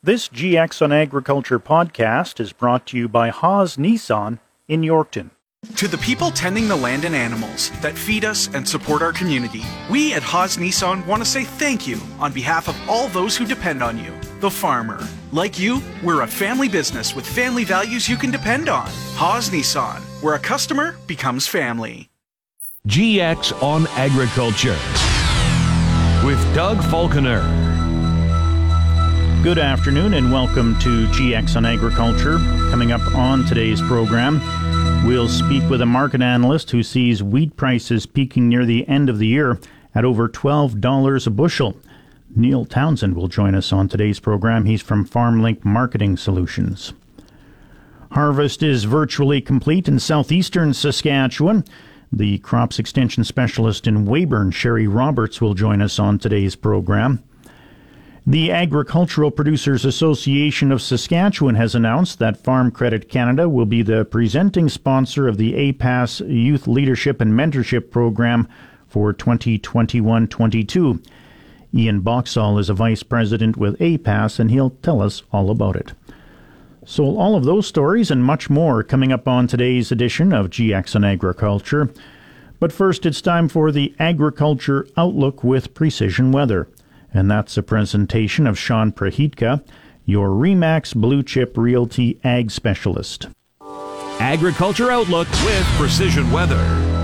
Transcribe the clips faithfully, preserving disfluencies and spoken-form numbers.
This G X on Agriculture podcast is brought to you by Haas Nissan in Yorkton. To the people tending the land and animals that feed us and support our community, we at Haas Nissan want to say thank you on behalf of all those who depend on you, the farmer. Like you, we're a family business with family values you can depend on. Haas Nissan, where a customer becomes family. G X on Agriculture with Doug Falconer. Good afternoon and welcome to G X on Agriculture. Coming up on today's program, we'll speak with a market analyst who sees wheat prices peaking near the end of the year at over twelve dollars a bushel. Neil Townsend will join us on today's program. He's from FarmLink Marketing Solutions. Harvest is virtually complete in southeastern Saskatchewan. The crops extension specialist in Weyburn, Sherry Roberts, will join us on today's program. The Agricultural Producers Association of Saskatchewan has announced that Farm Credit Canada will be the presenting sponsor of the A P A S Youth Leadership and Mentorship Program for twenty twenty-one twenty-two. Ian Boxall is a vice president with A P A S, and he'll tell us all about it. So all of those stories and much more coming up on today's edition of G X on Agriculture. But first, it's time for the Agriculture Outlook with Precision Weather. And that's a presentation of Sean Prahitka, your RE/MAX Blue Chip Realty Ag Specialist. Agriculture Outlook with Precision Weather.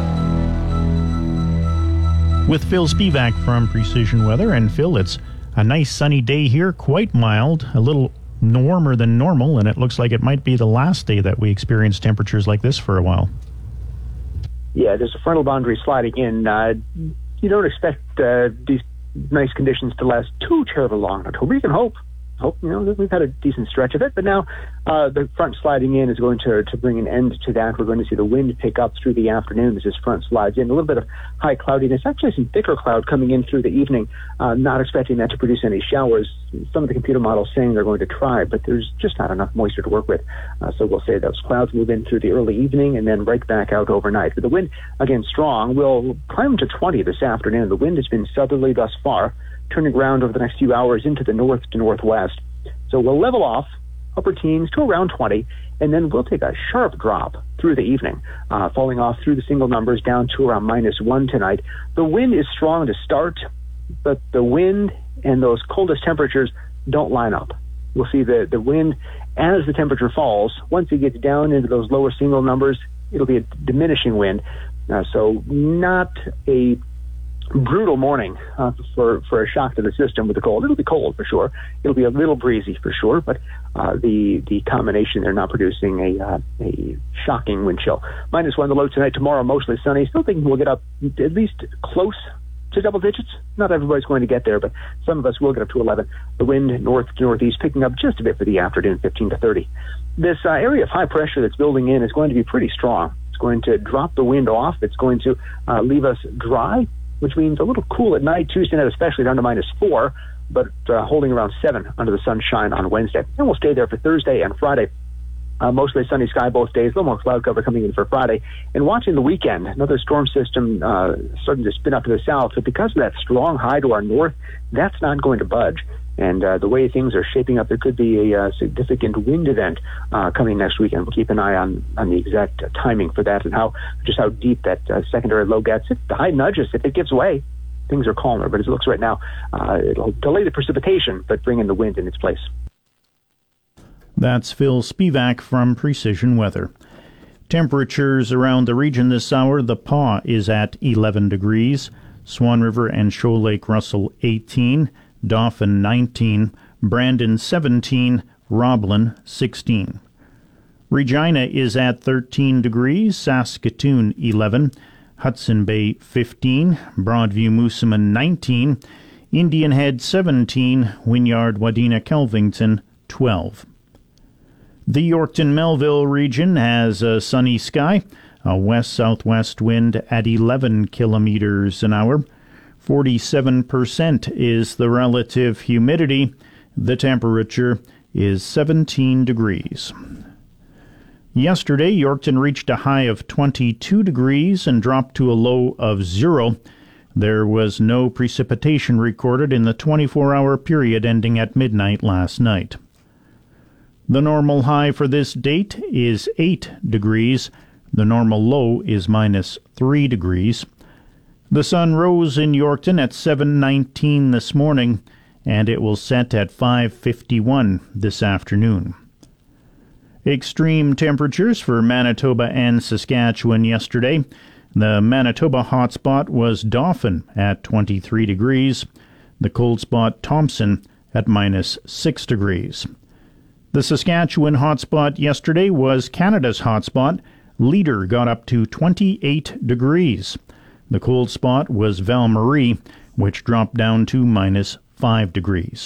With Phil Spivak from Precision Weather. And Phil, it's a nice sunny day here, quite mild, a little warmer than normal, and it looks like it might be the last day that we experience temperatures like this for a while. Yeah, there's a frontal boundary sliding in. Uh, you don't expect uh, these nice conditions to last too terribly long in October. You can hope, hope you know, that we've had a decent stretch of it, but now uh, the front sliding in is going to, to bring an end to that. We're going to see the wind pick up through the afternoon as this front slides in. A little bit of high cloudiness, actually some thicker cloud coming in through the evening. Uh, not expecting that to produce any showers. Some of the computer models saying they're going to try, but there's just not enough moisture to work with. Uh, so we'll say those clouds move in through the early evening and then right back out overnight. But the wind, again, strong, will climb to twenty this afternoon. The wind has been southerly thus far, turning around over the next few hours into the north to northwest. So we'll level off upper teens to around twenty, and then we'll take a sharp drop through the evening, uh, falling off through the single numbers down to around minus one tonight. The wind is strong to start, but the wind and those coldest temperatures don't line up. We'll see the, the wind as the temperature falls. Once it gets down into those lower single numbers, it'll be a diminishing wind. Uh, so not a brutal morning uh, for, for a shock to the system with the cold. It'll be cold for sure. It'll be a little breezy for sure, but uh, the the combination, they're not producing a uh, a shocking wind chill. Minus one the low tonight. Tomorrow mostly sunny. Still thinking we'll get up at least close to double digits. Not everybody's going to get there, but some of us will get up to eleven. The wind north to northeast picking up just a bit for the afternoon, fifteen to thirty. This uh, area of high pressure that's building in is going to be pretty strong. It's going to drop the wind off. It's going to uh, leave us dry, which means a little cool at night. Tuesday night especially down to minus four, but uh, holding around seven under the sunshine on Wednesday. And we'll stay there for Thursday and Friday. Uh, mostly sunny sky both days, a little more cloud cover coming in for Friday. And watching the weekend, another storm system uh, starting to spin up to the south. But because of that strong high to our north, that's not going to budge. And uh, the way things are shaping up, there could be a uh, significant wind event uh, coming next weekend. We'll keep an eye on, on the exact uh, timing for that and how just how deep that uh, secondary low gets. If the high nudges, if it gives way, things are calmer. But as it looks right now, uh, it'll delay the precipitation, but bring in the wind in its place. That's Phil Spivak from Precision Weather. Temperatures around the region this hour: the Pas is at eleven degrees, Swan River and Shoal Lake Russell eighteen, Dauphin nineteen, Brandon seventeen, Roblin sixteen. Regina is at thirteen degrees, Saskatoon eleven, Hudson Bay fifteen, Broadview Moosomin nineteen, Indian Head seventeen, Wynyard Wadena Kelvington twelve. The Yorkton-Melville region has a sunny sky, a west-southwest wind at eleven kilometers an hour. forty-seven percent is the relative humidity. The temperature is seventeen degrees. Yesterday, Yorkton reached a high of twenty-two degrees and dropped to a low of zero. There was no precipitation recorded in the twenty-four hour period ending at midnight last night. The normal high for this date is eight degrees. The normal low is minus three degrees. The sun rose in Yorkton at seven nineteen this morning, and it will set at five fifty-one this afternoon. Extreme temperatures for Manitoba and Saskatchewan yesterday. The Manitoba hotspot was Dauphin at twenty-three degrees. The cold spot Thompson at minus six degrees. The Saskatchewan hotspot yesterday was Canada's hotspot. Leader got up to twenty-eight degrees. The cold spot was Val Marie, which dropped down to minus five degrees.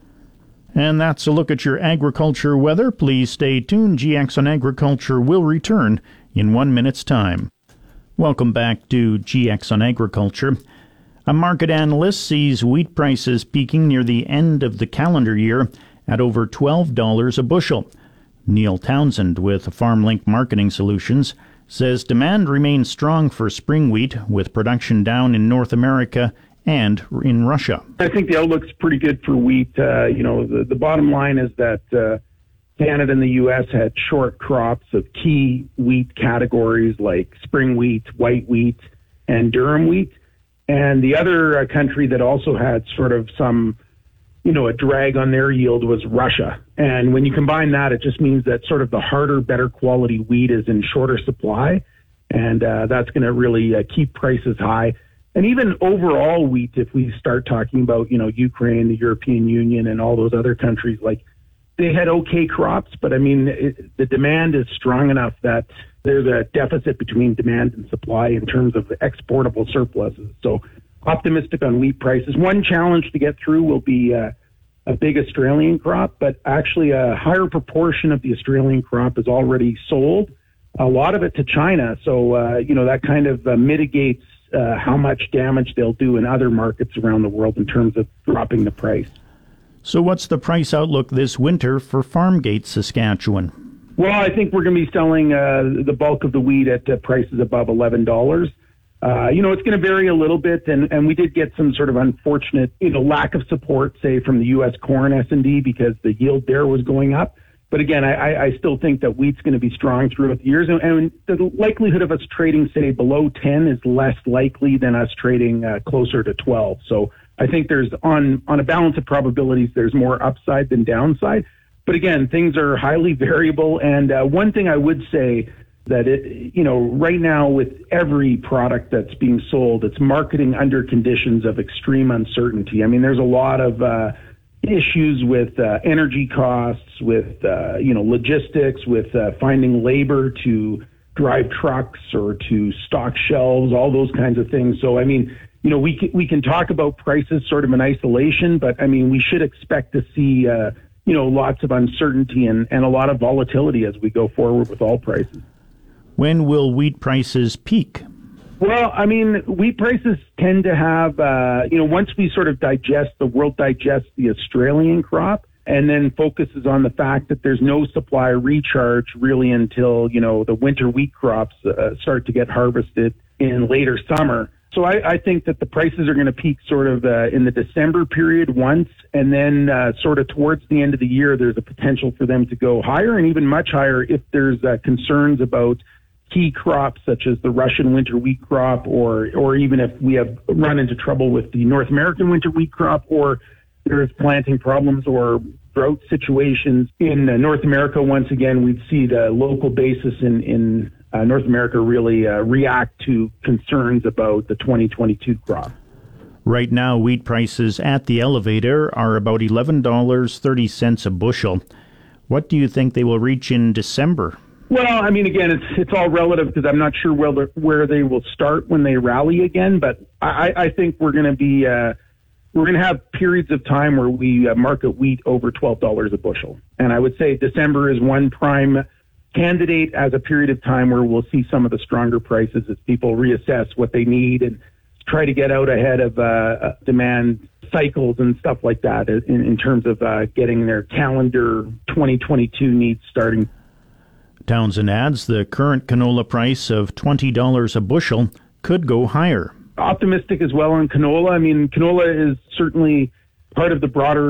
And that's a look at your agriculture weather. Please stay tuned. G X on Agriculture will return in one minute's time. Welcome back to G X on Agriculture. A market analyst sees wheat prices peaking near the end of the calendar year at over twelve dollars a bushel. Neil Townsend with FarmLink Marketing Solutions says demand remains strong for spring wheat, with production down in North America and in Russia. I think the outlook's pretty good for wheat. Uh, you know, the, the bottom line is that uh, Canada and the U S had short crops of key wheat categories like spring wheat, white wheat, and durum wheat. And the other uh, country that also had sort of some you know, a drag on their yield was Russia. And when you combine that, it just means that sort of the harder, better quality wheat is in shorter supply. And uh, that's going to really uh, keep prices high. And even overall wheat, if we start talking about, you know, Ukraine, the European Union, and all those other countries, like they had okay crops. But I mean, it, the demand is strong enough that there's a deficit between demand and supply in terms of exportable surpluses. So optimistic on wheat prices. One challenge to get through will be uh, a big Australian crop, but actually a higher proportion of the Australian crop is already sold, a lot of it to China. So, uh, you know, that kind of uh, mitigates uh, how much damage they'll do in other markets around the world in terms of dropping the price. So what's the price outlook this winter for Farmgate, Saskatchewan? Well, I think we're going to be selling uh, the bulk of the wheat at uh, prices above eleven dollars. Uh, you know, it's going to vary a little bit, and, and we did get some sort of unfortunate, you know, lack of support, say, from the U S corn S and D because the yield there was going up. But again, I, I still think that wheat's going to be strong throughout the years, and, and the likelihood of us trading, say, below ten is less likely than us trading uh, closer to twelve. So I think there's, on, on a balance of probabilities, there's more upside than downside. But again, things are highly variable, and uh, one thing I would say that it, you know, right now with every product that's being sold, it's marketing under conditions of extreme uncertainty. I mean, there's a lot of uh, issues with uh, energy costs, with, uh, you know, logistics, with uh, finding labor to drive trucks or to stock shelves, all those kinds of things. So, I mean, you know, we can, we can talk about prices sort of in isolation, but I mean, we should expect to see, uh, you know, lots of uncertainty and, and a lot of volatility as we go forward with all prices. When will wheat prices peak? Well, I mean, wheat prices tend to have, uh, you know, once we sort of digest, the world digests the Australian crop and then focuses on the fact that there's no supply recharge really until, you know, the winter wheat crops uh, start to get harvested in later summer. So I, I think that the prices are going to peak sort of uh, in the December period once, and then uh, sort of towards the end of the year, there's a potential for them to go higher and even much higher if there's uh, concerns about key crops such as the Russian winter wheat crop, or or even if we have run into trouble with the North American winter wheat crop, or there's planting problems or drought situations in uh, North America. Once again, we'd see the local basis in, in uh, North America really uh, react to concerns about the twenty twenty-two crop. Right now, wheat prices at the elevator are about eleven dollars and thirty cents a bushel. What do you think they will reach in December? Well, I mean, again, it's it's all relative because I'm not sure where where they will start when they rally again. But I, I think we're going to be uh, we're going to have periods of time where we uh, market wheat over twelve dollars a bushel, and I would say December is one prime candidate as a period of time where we'll see some of the stronger prices as people reassess what they need and try to get out ahead of uh, demand cycles and stuff like that in, in terms of uh, getting their calendar twenty twenty-two needs starting. Townsend adds the current canola price of twenty dollars a bushel could go higher. Optimistic as well on canola. I mean, canola is certainly part of the broader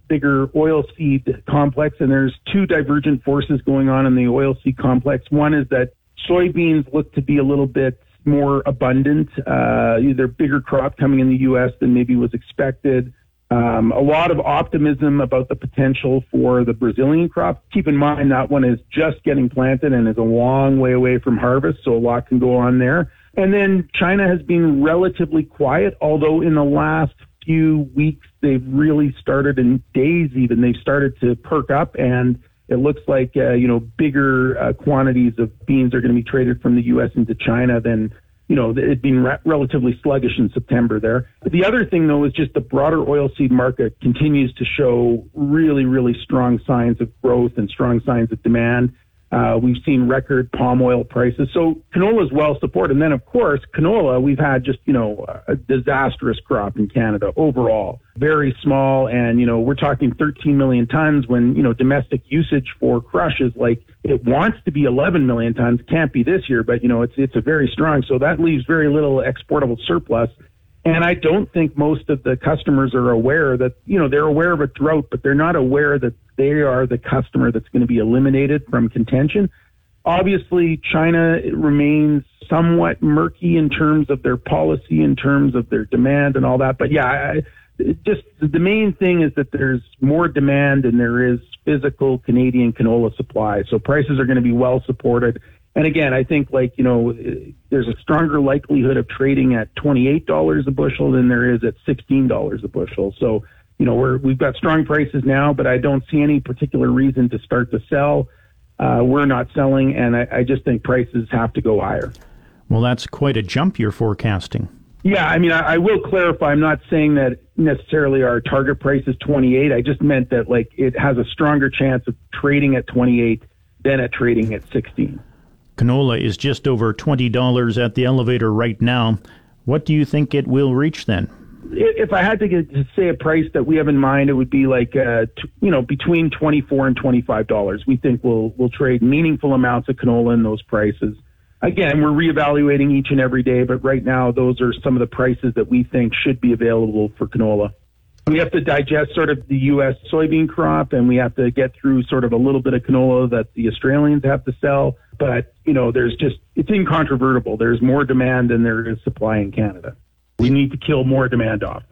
bigger oilseed complex, and there's two divergent forces going on in the oilseed complex. One is that soybeans look to be a little bit more abundant, uh, either bigger crop coming in the U S than maybe was expected. Um, a lot of optimism about the potential for the Brazilian crop. Keep in mind that one is just getting planted and is a long way away from harvest, so a lot can go on there. And then China has been relatively quiet, although in the last few weeks they've really started, in days even, they've started to perk up, and it looks like, uh, you know, bigger uh, quantities of beans are going to be traded from the U S into China than, you know, it being re- relatively sluggish in September there. The other thing, though, is just the broader oilseed market continues to show really, really strong signs of growth and strong signs of demand. Uh, we've seen record palm oil prices. So canola is well supported. And then, of course, canola, we've had just, you know, a disastrous crop in Canada overall. Very small. And, you know, we're talking thirteen million tons when, you know, domestic usage for crush is like, it wants to be eleven million tons. Can't be this year, but, you know, it's, it's a very strong. So that leaves very little exportable surplus. And I don't think most of the customers are aware that, you know, they're aware of a drought, but they're not aware that they are the customer that's going to be eliminated from contention. Obviously, China remains somewhat murky in terms of their policy, in terms of their demand and all that. But yeah, I, just the main thing is that there's more demand and there is physical Canadian canola supply. So prices are going to be well supported. And again, I think, like, you know, there's a stronger likelihood of trading at twenty-eight dollars a bushel than there is at sixteen dollars a bushel. So, you know, we're, we've got strong prices now, but I don't see any particular reason to start to sell. Uh, we're not selling, and I, I just think prices have to go higher. Well, that's quite a jump you're forecasting. Yeah, I mean, I, I will clarify. I'm not saying that necessarily our target price is twenty-eight. I just meant that, like, it has a stronger chance of trading at twenty-eight than at trading at sixteen. Canola is just over twenty dollars at the elevator right now. What do you think it will reach then? If I had to, get, to say a price that we have in mind, it would be like, uh, t- you know, between twenty-four and twenty-five dollars. We think we'll we'll trade meaningful amounts of canola in those prices. Again, we're reevaluating each and every day, but right now those are some of the prices that we think should be available for canola. We have to digest sort of the U S soybean crop, and we have to get through sort of a little bit of canola that the Australians have to sell. But, you know, there's just, it's incontrovertible. There's more demand than there is supply in Canada. We need to kill more demand off.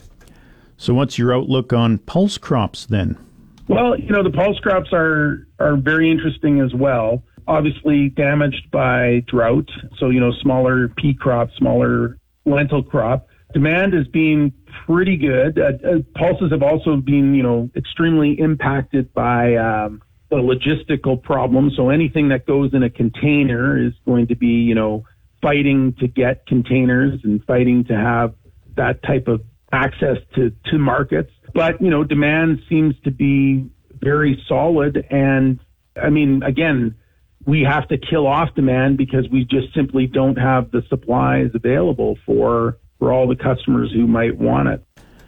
So what's your outlook on pulse crops then? Well, you know, the pulse crops are, are very interesting as well. Obviously damaged by drought. So, you know, smaller pea crop, smaller lentil crop. Demand has been pretty good. Uh, uh, pulses have also been, you know, extremely impacted by um, the logistical problems. So anything that goes in a container is going to be, you know, fighting to get containers and fighting to have that type of access to, to markets. But, you know, demand seems to be very solid. And I mean, again, we have to kill off demand because we just simply don't have the supplies available for for all the customers who might want it.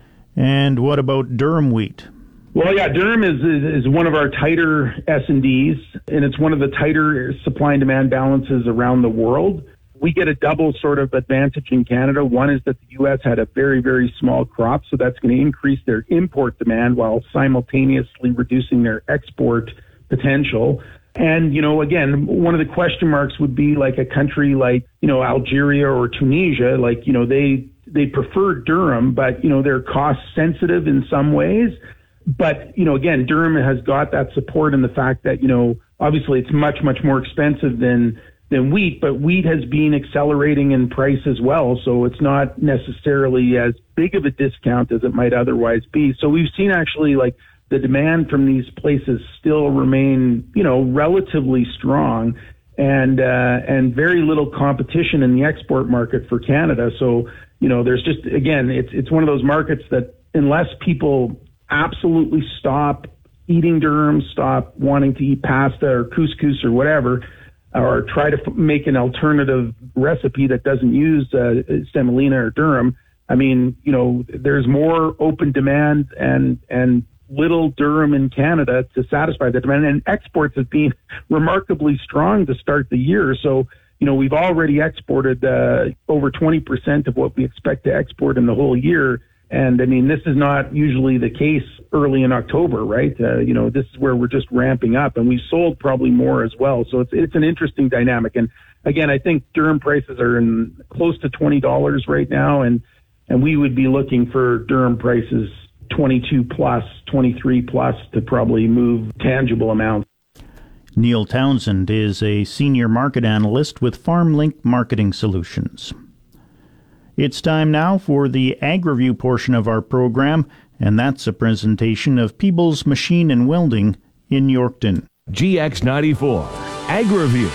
And what about durum wheat? Well, yeah, durum is, is, is one of our tighter S and Ds, and it's one of the tighter supply and demand balances around the world. We get a double sort of advantage in Canada. One is that the U S had a very, very small crop, so that's going to increase their import demand while simultaneously reducing their export potential. And, you know, again, one of the question marks would be like a country like, you know, Algeria or Tunisia, like, you know, they, they prefer durum, but, you know, they're cost sensitive in some ways. But, you know, again, durum has got that support in the fact that, you know, obviously it's much, much more expensive than, than wheat, but wheat has been accelerating in price as well. So it's not necessarily as big of a discount as it might otherwise be. So we've seen actually like, the demand from these places still remain, you know, relatively strong, and uh, and very little competition in the export market for Canada. So, you know, there's just, again, it's it's one of those markets that unless people absolutely stop eating durum, stop wanting to eat pasta or couscous or whatever, or try to f- make an alternative recipe that doesn't use uh, semolina or durum, I mean, you know, there's more open demand and and little durum in Canada to satisfy the demand, and exports have been remarkably strong to start the year. So, you know, we've already exported uh, over twenty percent of what we expect to export in the whole year. And I mean, this is not usually the case early in October, right? Uh, you know, this is where we're just ramping up, and we sold probably more as well. So it's it's an interesting dynamic. And again, I think durum prices are in close to twenty dollars right now, and and we would be looking for durum prices twenty-two plus, twenty-three plus to probably move tangible amounts. Neil Townsend is a senior market analyst with FarmLink Marketing Solutions. It's time now for the Ag Review portion of our program, and that's a presentation of Peebles Machine and Welding in Yorkton. G X ninety-four, Ag Review.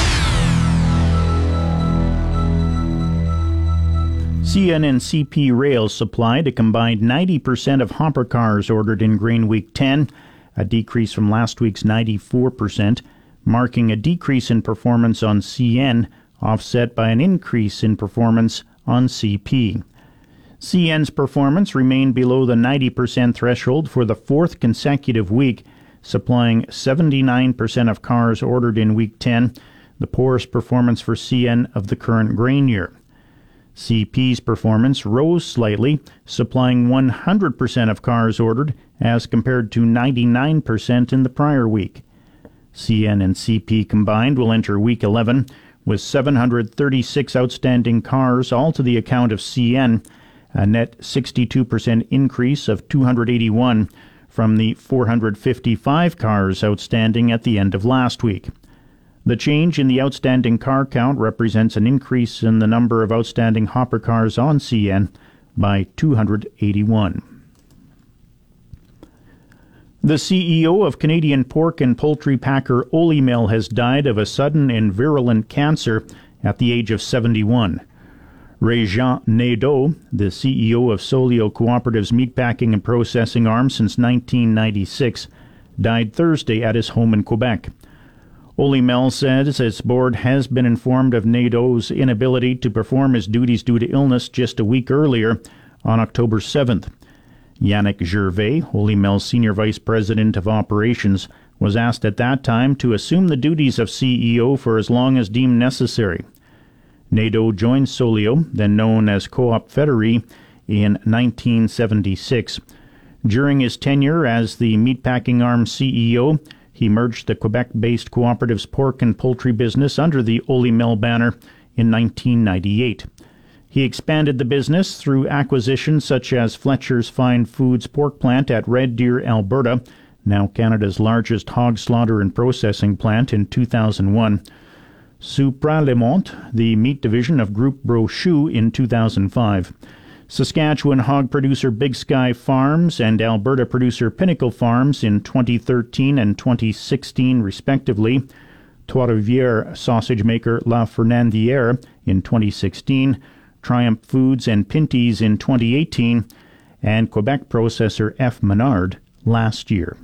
C N and C P Rail supplied a combined ninety percent of hopper cars ordered in Grain Week ten, a decrease from last week's ninety-four percent, marking a decrease in performance on C N, offset by an increase in performance on C P. C N's performance remained below the ninety percent threshold for the fourth consecutive week, supplying seventy-nine percent of cars ordered in Week ten, the poorest performance for C N of the current grain year. C P's performance rose slightly, supplying one hundred percent of cars ordered as compared to ninety-nine percent in the prior week. C N and C P combined will enter Week eleven with seven hundred thirty-six outstanding cars, all to the account of C N, a net sixty-two percent increase of two hundred eighty-one from the four hundred fifty-five cars outstanding at the end of last week. The change in the outstanding car count represents an increase in the number of outstanding hopper cars on C N by two hundred eighty-one. The C E O of Canadian pork and poultry packer Ole Mill has died of a sudden and virulent cancer at the age of seventy-one. Régent Nadeau, the C E O of Solio Cooperative's meatpacking and processing arm since nineteen ninety-six, died Thursday at his home in Quebec. Ole Mill says its board has been informed of Nadeau's inability to perform his duties due to illness just a week earlier, on October seventh. Yannick Gervais, Ole Mill's Senior Vice President of Operations, was asked at that time to assume the duties of C E O for as long as deemed necessary. Nadeau joined Solio, then known as Coop Fédérie, in nineteen seventy-six. During his tenure as the meatpacking arm C E O, he merged the Quebec-based cooperative's pork and poultry business under the Ole Mill banner in nineteen ninety-eight. He expanded the business through acquisitions such as Fletcher's Fine Foods pork plant at Red Deer, Alberta, now Canada's largest hog slaughter and processing plant, in two thousand one. Supra-Lemont, the meat division of Groupe Brochu, in two thousand five. Saskatchewan hog producer Big Sky Farms and Alberta producer Pinnacle Farms in twenty thirteen and twenty sixteen, respectively. Trois-Rivières sausage maker La Fernandière in twenty sixteen. Triumph Foods and Pinty's in twenty eighteen, and Quebec processor F. Menard last year.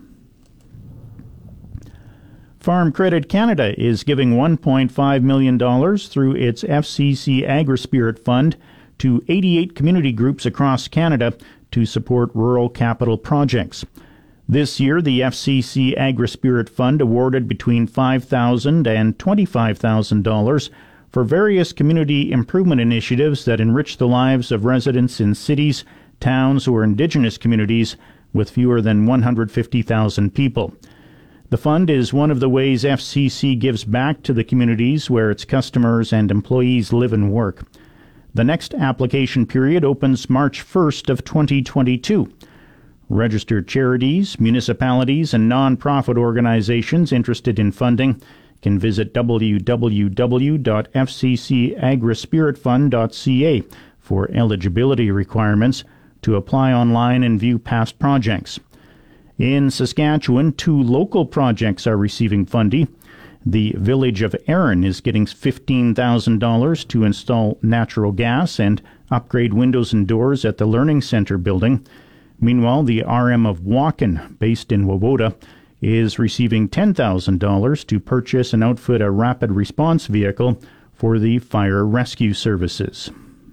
Farm Credit Canada is giving one point five million dollars through its F C C Agri-Spirit Fund to eighty-eight community groups across Canada to support rural capital projects. This year, the F C C Agri-Spirit Fund awarded between five thousand dollars and twenty-five thousand dollars for various community improvement initiatives that enrich the lives of residents in cities, towns, or Indigenous communities with fewer than one hundred fifty thousand people. The fund is one of the ways F C C gives back to the communities where its customers and employees live and work. The next application period opens March first of twenty twenty-two. Registered charities, municipalities, and non-profit organizations interested in funding can visit w w w dot f c c agri spirit fund dot c a for eligibility requirements, to apply online and view past projects. In Saskatchewan, two local projects are receiving funding. The village of Erin is getting fifteen thousand dollars to install natural gas and upgrade windows and doors at the Learning Centre building. Meanwhile, the R M of Waukon, based in Wawota, is receiving ten thousand dollars to purchase and outfit a rapid response vehicle for the fire rescue services.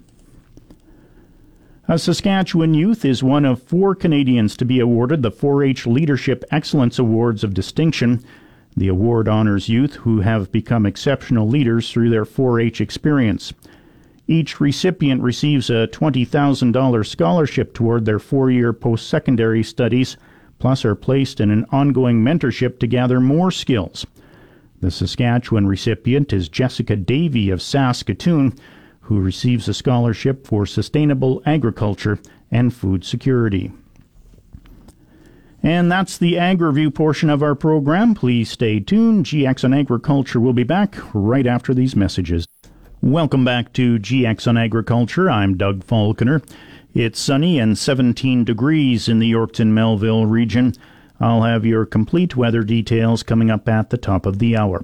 A Saskatchewan youth is one of four Canadians to be awarded the four H Leadership Excellence Awards of Distinction. The award honors youth who have become exceptional leaders through their four H experience. Each recipient receives a twenty thousand dollars scholarship toward their four-year post-secondary studies, plus are placed in an ongoing mentorship to gather more skills. The Saskatchewan recipient is Jessica Davey of Saskatoon, who receives a scholarship for sustainable agriculture and food security. And that's the Ag Review portion of our program. Please stay tuned. G X on Agriculture will be back right after these messages. Welcome back to G X on Agriculture. I'm Doug Falconer. It's sunny and seventeen degrees in the Yorkton-Melville region. I'll have your complete weather details coming up at the top of the hour.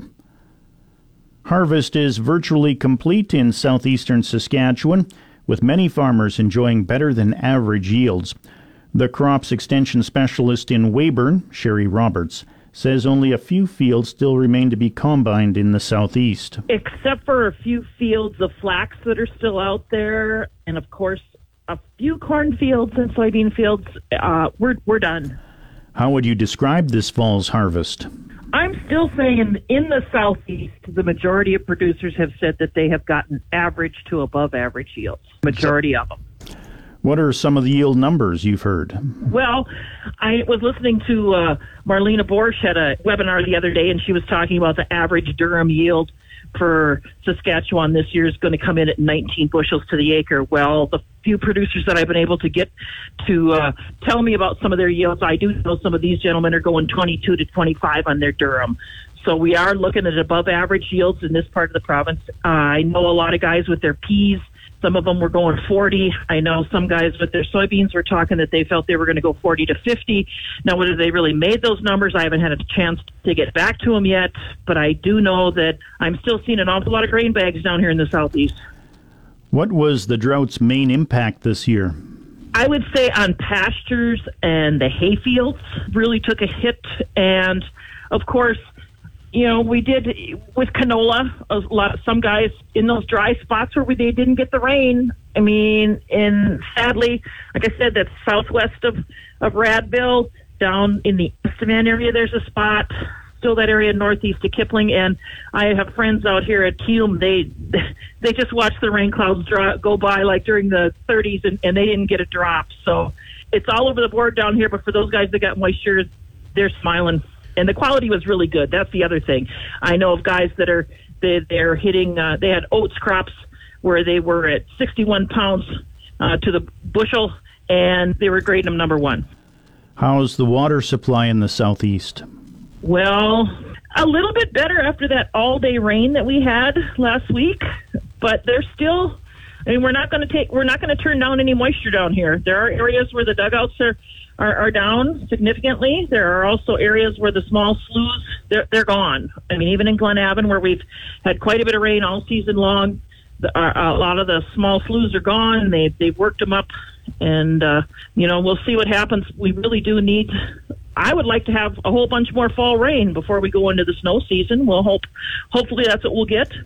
Harvest is virtually complete in southeastern Saskatchewan, with many farmers enjoying better than average yields. The crops extension specialist in Weyburn, Sherry Roberts, says only a few fields still remain to be combined in the southeast. Except for a few fields of flax that are still out there, and of course a few cornfields and soybean fields, uh, we're, we're done. How would you describe this fall's harvest? I'm still saying in the southeast, the majority of producers have said that they have gotten average to above average yields, majority of them. What are some of the yield numbers you've heard? Well, I was listening to uh, Marlena Borsch at a webinar the other day, and she was talking about the average durum yield for Saskatchewan this year is going to come in at nineteen bushels to the acre. Well, the few producers that I've been able to get to uh, tell me about some of their yields, I do know some of these gentlemen are going twenty-two to twenty-five on their durum. So we are looking at above average yields in this part of the province. Uh, I know a lot of guys with their peas. Some of them were going forty. I know some guys with their soybeans were talking that they felt they were going to go forty to fifty. Now, whether they really made those numbers, I haven't had a chance to get back to them yet. But I do know that I'm still seeing an awful lot of grain bags down here in the southeast. What was the drought's main impact this year? I would say on pastures and the hay fields really took a hit. And, of course, you know, we did with canola, a lot of some guys in those dry spots where we, they didn't get the rain. I mean, and sadly, like I said, that's southwest of, of Radville, down in the Estevan area, there's a spot, still that area northeast of Kipling. And I have friends out here at Hume. They they just watched the rain clouds draw, go by like during the thirties, and, and they didn't get a drop. So it's all over the board down here. But for those guys that got moisture, they're smiling. And the quality was really good. That's the other thing. I know of guys that are they, they're hitting. Uh, they had oats crops where they were at sixty-one pounds uh, to the bushel, and they were grading them number one. How's the water supply in the southeast? Well, a little bit better after that all-day rain that we had last week, but there's still. I mean, we're not going to take. We're not going to turn down any moisture down here. There are areas where the dugouts are. Are, are down significantly. There are also areas where the small sloughs, they're, they're gone. I mean, even in Glenavon, where we've had quite a bit of rain all season long, the, uh, a lot of the small sloughs are gone. They, they've worked them up, and, uh, you know, we'll see what happens. We really do need, I would like to have a whole bunch more fall rain before we go into the snow season. We'll hope, hopefully that's what we'll get.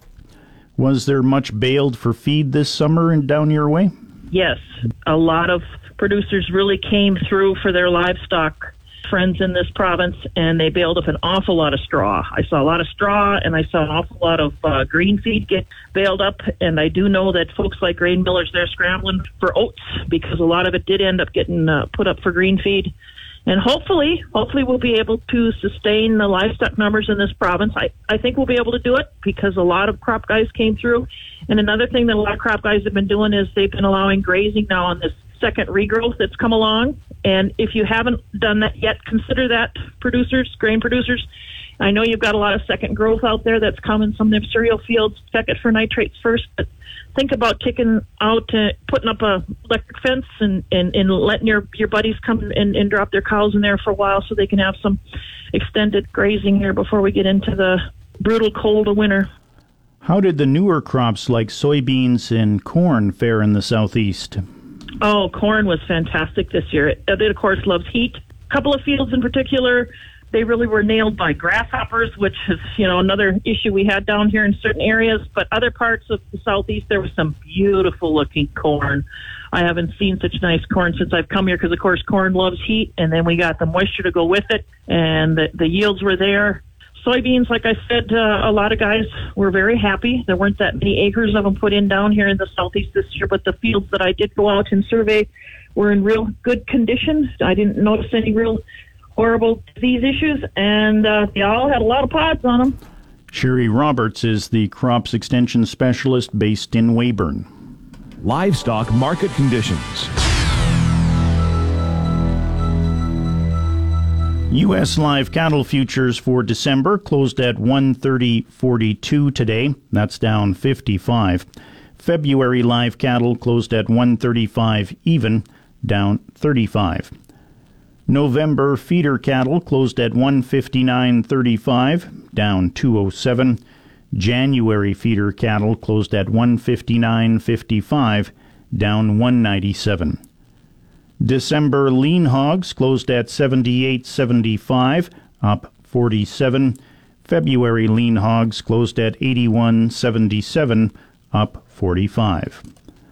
Was there much baled for feed this summer and down your way? Yes, a lot of producers really came through for their livestock friends in this province, and they baled up an awful lot of straw. I saw a lot of straw, and I saw an awful lot of uh, green feed get baled up, and I do know that folks like grain millers, they're scrambling for oats because a lot of it did end up getting uh, put up for green feed. And hopefully, hopefully we'll be able to sustain the livestock numbers in this province. I, I think we'll be able to do it because a lot of crop guys came through. And another thing that a lot of crop guys have been doing is they've been allowing grazing now on this second regrowth that's come along. And if you haven't done that yet, consider that, producers, grain producers. I know you've got a lot of second growth out there that's coming, some of them cereal fields, check it for nitrates first, but think about taking out, uh, putting up a electric fence and, and, and letting your, your buddies come and, and drop their cows in there for a while so they can have some extended grazing here before we get into the brutal cold of winter. How did the newer crops like soybeans and corn fare in the southeast? Oh, corn was fantastic this year. It, it, of course, loves heat. A couple of fields in particular, they really were nailed by grasshoppers, which is, you know, another issue we had down here in certain areas. But other parts of the southeast, there was some beautiful-looking corn. I haven't seen such nice corn since I've come here because, of course, corn loves heat, and then we got the moisture to go with it, and the, the yields were there. Soybeans, like I said, uh, a lot of guys were very happy. There weren't that many acres of them put in down here in the southeast this year, but the fields that I did go out and survey were in real good condition. I didn't notice any real horrible disease issues, and uh, they all had a lot of pods on them. Sherry Roberts is the crops extension specialist based in Weyburn. Livestock market conditions. U S live cattle futures for December closed at one thirty forty-two today. That's down fifty-five. February live cattle closed at one thirty-five even, down thirty-five. November feeder cattle closed at one fifty-nine thirty-five, down two oh seven. January feeder cattle closed at one fifty-nine fifty-five, down one ninety-seven. December lean hogs closed at seventy-eight seventy-five, up forty-seven. February lean hogs closed at eighty-one seventy-seven, up forty-five.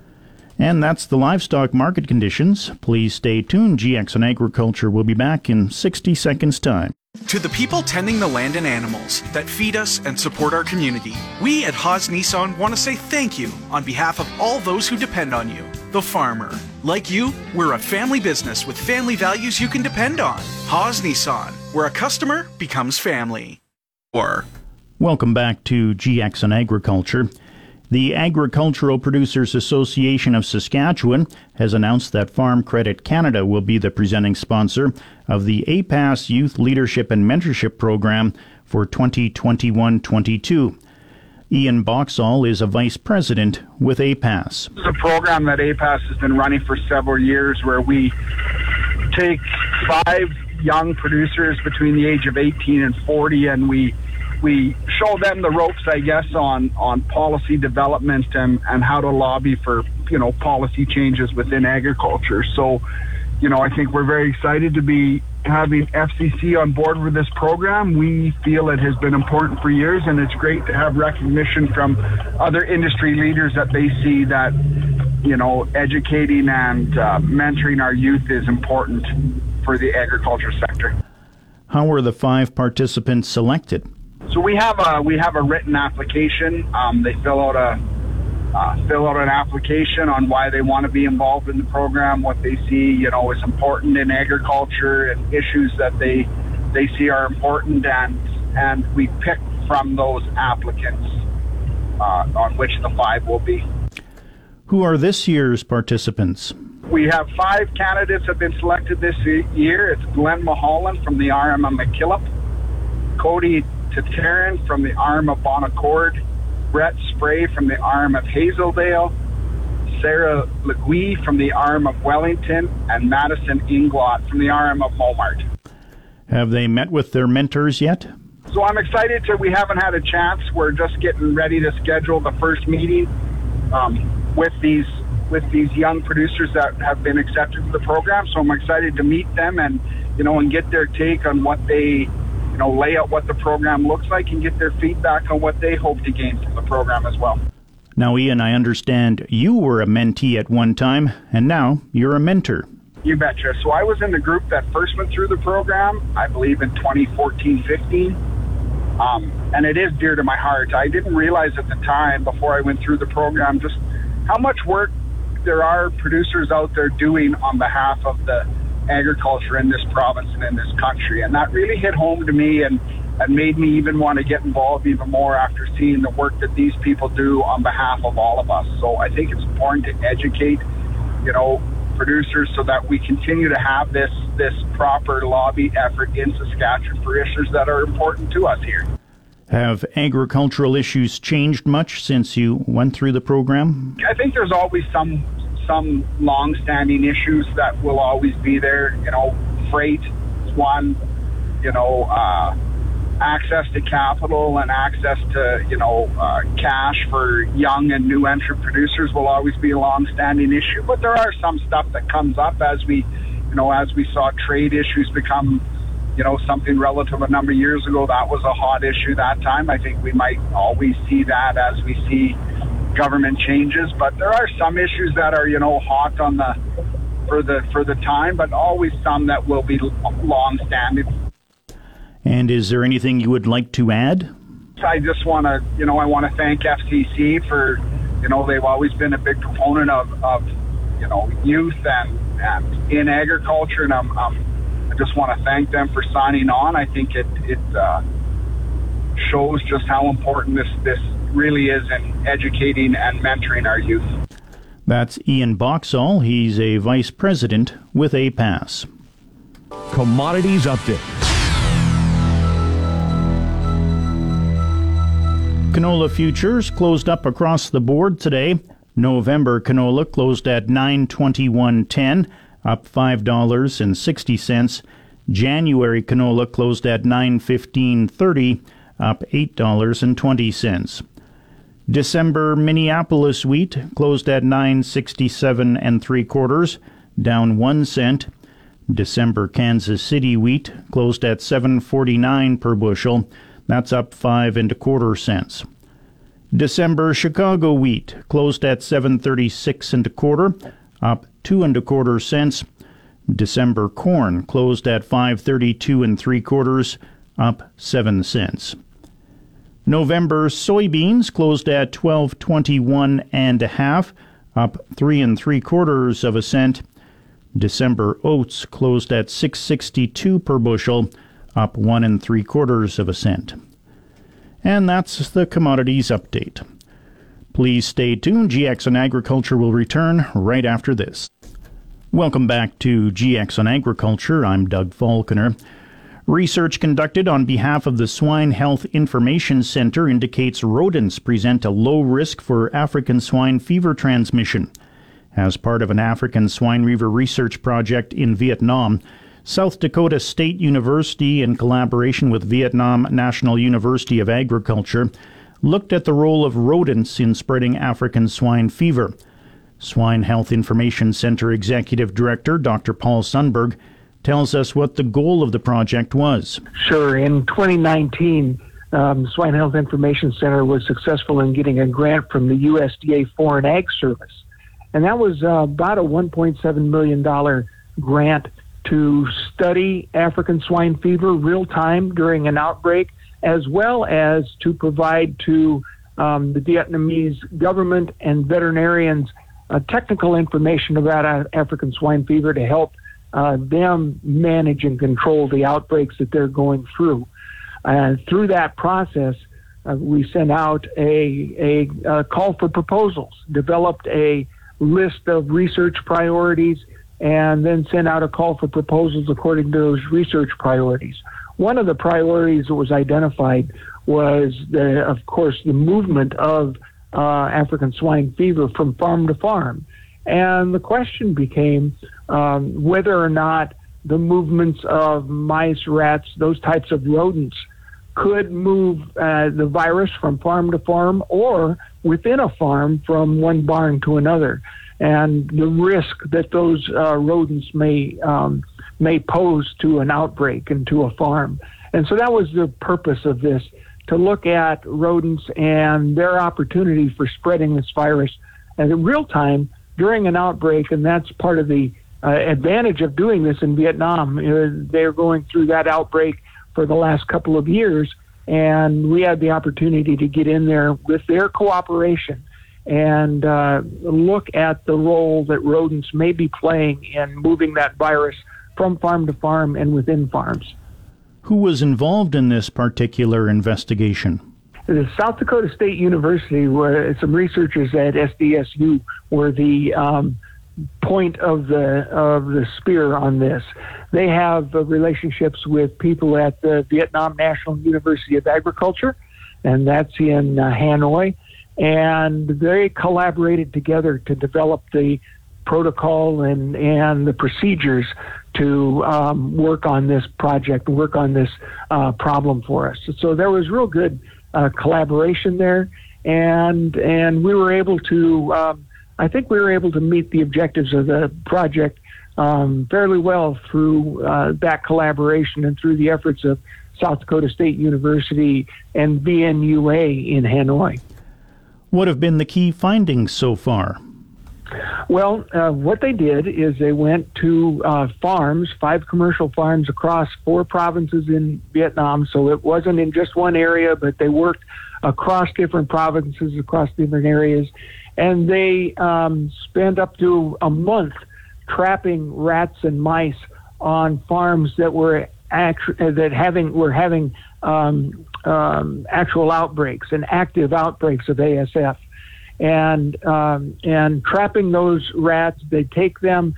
And that's the livestock market conditions. Please stay tuned. G X on Agriculture will be back in sixty seconds' time. To the people tending the land and animals that feed us and support our community, we at Haas Nissan want to say thank you on behalf of all those who depend on you, the farmer. Like you, we're a family business with family values you can depend on. Haas Nissan, where a customer becomes family. Or Welcome back to G X on Agriculture. The Agricultural Producers Association of Saskatchewan has announced that Farm Credit Canada will be the presenting sponsor of the A P A S Youth Leadership and Mentorship Program for twenty twenty-one twenty-two. Ian Boxall is a vice president with A P A S. This is a program that A P A S has been running for several years where we take five young producers between the age of eighteen and forty and we we show them the ropes, I guess, on, on policy development and, and how to lobby for, you know, policy changes within agriculture. So, you know, I think we're very excited to be having F C C on board with this program. We feel it has been important for years, and it's great to have recognition from other industry leaders that they see that, you know, educating and uh, mentoring our youth is important for the agriculture sector. How were the five participants selected? So we have a we have a written application. Um, they fill out a uh, fill out an application on why they want to be involved in the program, what they see, you know, is important in agriculture, and issues that they they see are important, and and we pick from those applicants uh, on which the five will be. Who are this year's participants? We have five candidates have been selected this year. It's Glenn Mulholland from the R M of McKillop, Cody Tatarin from the arm of Bonaccord, Brett Spray from the arm of Hazeldale, Sarah Legui from the arm of Wellington, and Madison Inglot from the arm of Momart. Have they met with their mentors yet? So I'm excited to, we haven't had a chance. We're just getting ready to schedule the first meeting um, with these with these young producers that have been accepted to the program. So I'm excited to meet them and, you know, and get their take on what they, you know, lay out what the program looks like and get their feedback on what they hope to gain from the program as well. Now, Ian, I understand you were a mentee at one time, and now you're a mentor. You betcha. So I was in the group that first went through the program, I believe in twenty fourteen fifteen, um, and it is dear to my heart. I didn't realize at the time, before I went through the program, just how much work there are producers out there doing on behalf of the agriculture in this province and in this country. And that really hit home to me and, and made me even want to get involved even more after seeing the work that these people do on behalf of all of us. So I think it's important to educate, you know, producers so that we continue to have this, this proper lobby effort in Saskatchewan for issues that are important to us here. Have agricultural issues changed much since you went through the program? I think there's always some some long-standing issues that will always be there. You know, freight is one. You know, uh, access to capital and access to, you know, uh, cash for young and new entrant producers will always be a long-standing issue. But there are some stuff that comes up as we, you know, as we saw trade issues become, you know, something relative a number of years ago. That was a hot issue that time. I think we might always see that as we see government changes, but there are some issues that are, you know, hot on the for the for the time, but always some that will be long standing. And is there anything you would like to add? I just want to, you know, I want to thank F C C for, you know, they've always been a big proponent of, of you know, youth and, and in agriculture, and I'm, I'm, I just want to thank them for signing on. I think it it uh, shows just how important this, this really is in educating and mentoring our youth. That's Ian Boxall. He's a vice president with A P A S. Commodities Update. Canola futures closed up across the board today. November canola closed at nine twenty-one ten, up five dollars and sixty cents. January canola closed at nine fifteen thirty, up eight dollars and twenty cents. December Minneapolis wheat closed at nine sixty-seven and three quarters, down one cent. December Kansas City wheat closed at seven forty-nine per bushel. That's up five and a quarter cents. December Chicago wheat closed at seven thirty-six and a quarter, up two and a quarter cents. December corn closed at five thirty-two and three quarters, up seven cents. November soybeans closed at twelve twenty-one and a half, up three and three quarters of a cent. December oats closed at six sixty-two per bushel, up one and three quarters of a cent. And that's the commodities update. Please stay tuned. G X on Agriculture will return right after this. Welcome back to G X on Agriculture. I'm Doug Falconer. Research conducted on behalf of the Swine Health Information Center indicates rodents present a low risk for African swine fever transmission. As part of an African swine fever research project in Vietnam, South Dakota State University, in collaboration with Vietnam National University of Agriculture, looked at the role of rodents in spreading African swine fever. Swine Health Information Center Executive Director Doctor Paul Sundberg tells us what the goal of the project was. Sure. In twenty nineteen, um, Swine Health Information Center was successful in getting a grant from the U S D A Foreign Ag Service. And that was uh, about a one point seven million dollars grant to study African swine fever real time during an outbreak, as well as to provide to um, the Vietnamese government and veterinarians uh, technical information about uh, African swine fever to help uh, them manage and control the outbreaks that they're going through. And through that process, uh, we sent out a, a, a call for proposals, developed a list of research priorities, and then sent out a call for proposals according to those research priorities. One of the priorities that was identified was, the, of course, the movement of uh, African swine fever from farm to farm. And the question became um, whether or not the movements of mice, rats, those types of rodents could move uh, the virus from farm to farm or within a farm from one barn to another, and the risk that those uh, rodents may um, may pose to an outbreak and to a farm. And so that was the purpose of this, to look at rodents and their opportunity for spreading this virus at real time during an outbreak. And that's part of the uh, advantage of doing this in Vietnam. Uh, they're going through that outbreak for the last couple of years, and we had the opportunity to get in there with their cooperation and uh, look at the role that rodents may be playing in moving that virus from farm to farm and within farms. Who was involved in this particular investigation? The South Dakota State University, where some researchers at S D S U were the um, point of the of the spear on this. They have uh, relationships with people at the Vietnam National University of Agriculture, and that's in uh, Hanoi. And they collaborated together to develop the protocol and, and the procedures to um, work on this project, work on this uh, problem for us. So there was real good uh, collaboration there, and and we were able to, um, I think we were able to meet the objectives of the project um, fairly well through uh, that collaboration and through the efforts of South Dakota State University and V N U A in Hanoi. What have been the key findings so far? Well, uh, what they did is they went to uh, farms, five commercial farms across four provinces in Vietnam. So it wasn't in just one area, but they worked across different provinces, across different areas. And they um, spent up to a month trapping rats and mice on farms that were actu- that having were having um, um, actual outbreaks and active outbreaks of A S F. And um, and trapping those rats, they take them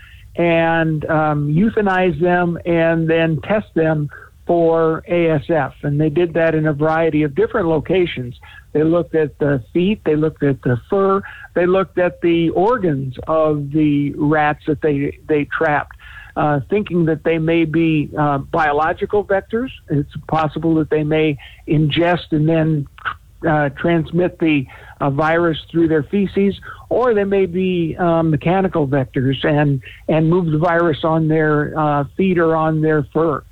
and um, euthanize them and then test them for A S F. And they did that in a variety of different locations. They looked at the feet, they looked at the fur, they looked at the organs of the rats that they, they trapped, uh, thinking that they may be uh, biological vectors. It's possible that they may ingest and then Uh, transmit the uh, virus through their feces, or they may be uh, mechanical vectors and and move the virus on their uh, feet or on their fur.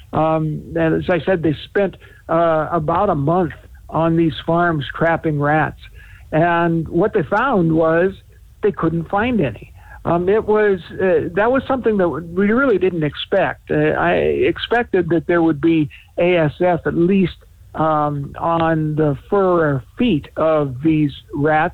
Um, and as I said, they spent uh, about a month on these farms trapping rats, and what they found was they couldn't find any. Um, it was uh, that was something that we really didn't expect. Uh, I expected that there would be A S F at least Um, on the fur or feet of these rats,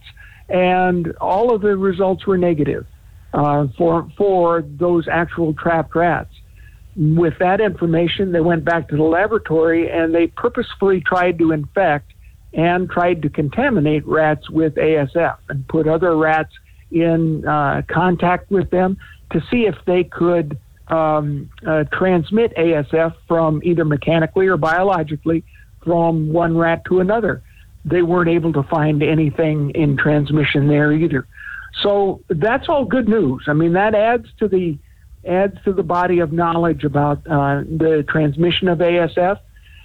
and all of the results were negative uh, for for those actual trapped rats. With that information, they went back to the laboratory and they purposefully tried to infect and tried to contaminate rats with A S F and put other rats in uh, contact with them to see if they could um, uh, transmit A S F from either mechanically or biologically from one rat to another. They weren't able to find anything in transmission there either. So that's all good news. I mean, that adds to the adds to the body of knowledge about uh, the transmission of A S F.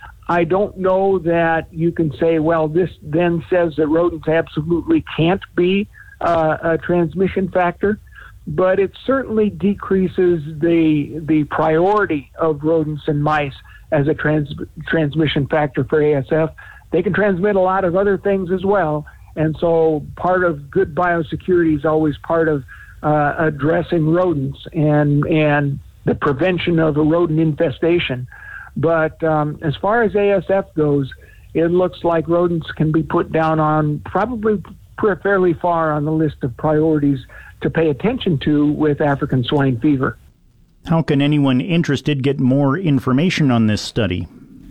I don't know that you can say, well, this then says that rodents absolutely can't be uh, a transmission factor, but it certainly decreases the the priority of rodents and mice as a trans- transmission factor for A S F. They can transmit a lot of other things as well. And so part of good biosecurity is always part of uh, addressing rodents and and the prevention of a rodent infestation. But um, as far as A S F goes, it looks like rodents can be put down on probably fairly far on the list of priorities to pay attention to with African swine fever. How can anyone interested get more information on this study?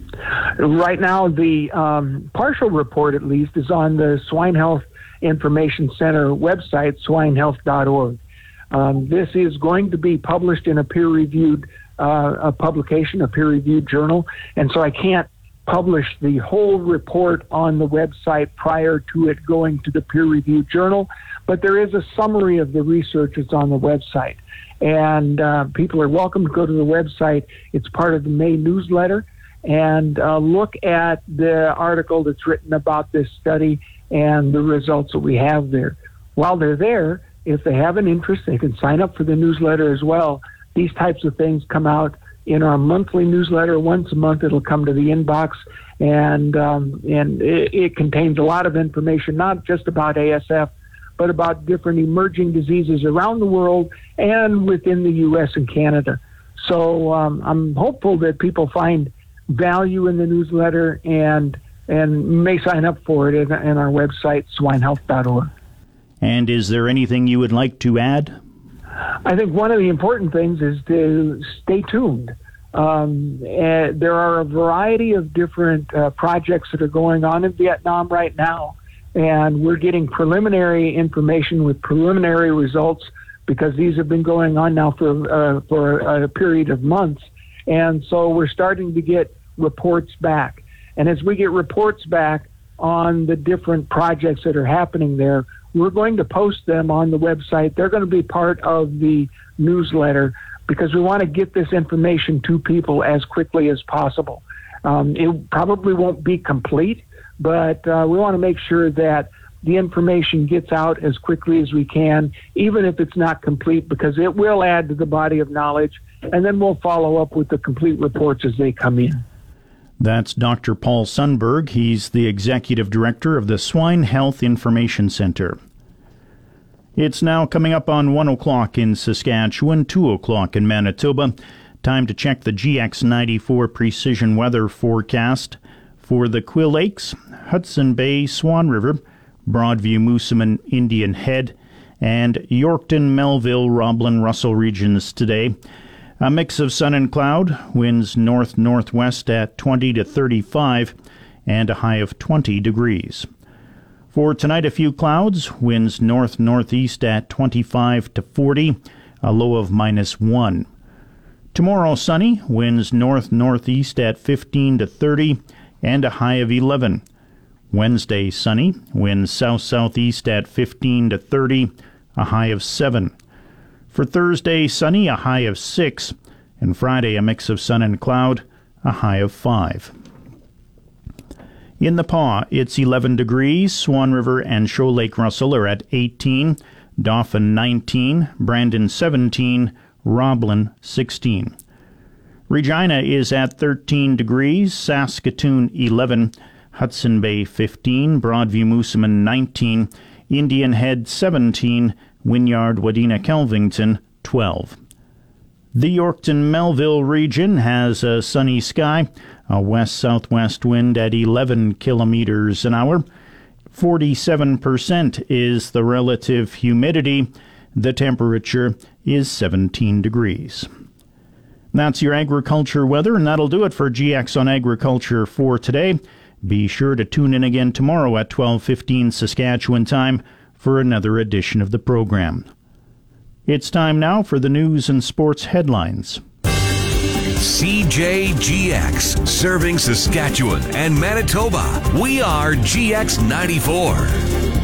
Right now, the um, partial report, at least, is on the Swine Health Information Center website, swine health dot org. Um, this is going to be published in a peer-reviewed uh, a publication, a peer-reviewed journal, and so I can't publish the whole report on the website prior to it going to the peer-reviewed journal, but there is a summary of the research that's on the website. And uh, people are welcome to go to the website. It's part of the May newsletter. And uh, look at the article that's written about this study and the results that we have there. While they're there, if they have an interest, they can sign up for the newsletter as well. These types of things come out in our monthly newsletter. Once a month, it'll come to the inbox, and um, and it, it contains a lot of information, not just about A S F, but about different emerging diseases around the world and within the U S and Canada. So um, I'm hopeful that people find value in the newsletter and and may sign up for it in, in our website, swine health dot org. And is there anything you would like to add? I think one of the important things is to stay tuned. Um, uh, there are a variety of different uh, projects that are going on in Vietnam right now, and we're getting preliminary information with preliminary results because these have been going on now for uh, for a period of months. And so we're starting to get reports back. And as we get reports back on the different projects that are happening there, we're going to post them on the website. They're going to be part of the newsletter because we want to get this information to people as quickly as possible. Um, it probably won't be complete, but uh, we want to make sure that the information gets out as quickly as we can, even if it's not complete, because it will add to the body of knowledge, and then we'll follow up with the complete reports as they come in. That's Doctor Paul Sundberg. He's the Executive Director of the Swine Health Information Center. It's now coming up on one o'clock in Saskatchewan, two o'clock in Manitoba. Time to check the G X ninety-four Precision Weather forecast for the Quill Lakes, Hudson Bay, Swan River, Broadview, Moosomin, Indian Head, and Yorkton, Melville, Roblin, Russell regions today. A mix of sun and cloud, winds north-northwest at twenty to thirty-five, and a high of twenty degrees. For tonight, a few clouds, winds north-northeast at twenty-five to forty, a low of minus one. Tomorrow, sunny, winds north-northeast at fifteen to thirty, and a high of eleven. Wednesday, sunny, winds south-southeast at fifteen to thirty, a high of seven. For Thursday, sunny, a high of six, and Friday, a mix of sun and cloud, a high of five. In the Pas, it's eleven degrees. Swan River and Shoal Lake Russell are at eighteen, Dauphin nineteen, Brandon seventeen, Roblin sixteen. Regina is at thirteen degrees, Saskatoon eleven, Hudson Bay fifteen, Broadview Moosomin nineteen, Indian Head seventeen, Wynyard Wadena Kelvington twelve. The Yorkton-Melville region has a sunny sky, a west-southwest wind at eleven kilometers an hour. forty-seven percent is the relative humidity. The temperature is seventeen degrees. That's your agriculture weather, and that'll do it for G X on Agriculture for today. Be sure to tune in again tomorrow at twelve fifteen Saskatchewan time for another edition of the program. It's time now for the news and sports headlines. C J G X, serving Saskatchewan and Manitoba. We are G X ninety-four.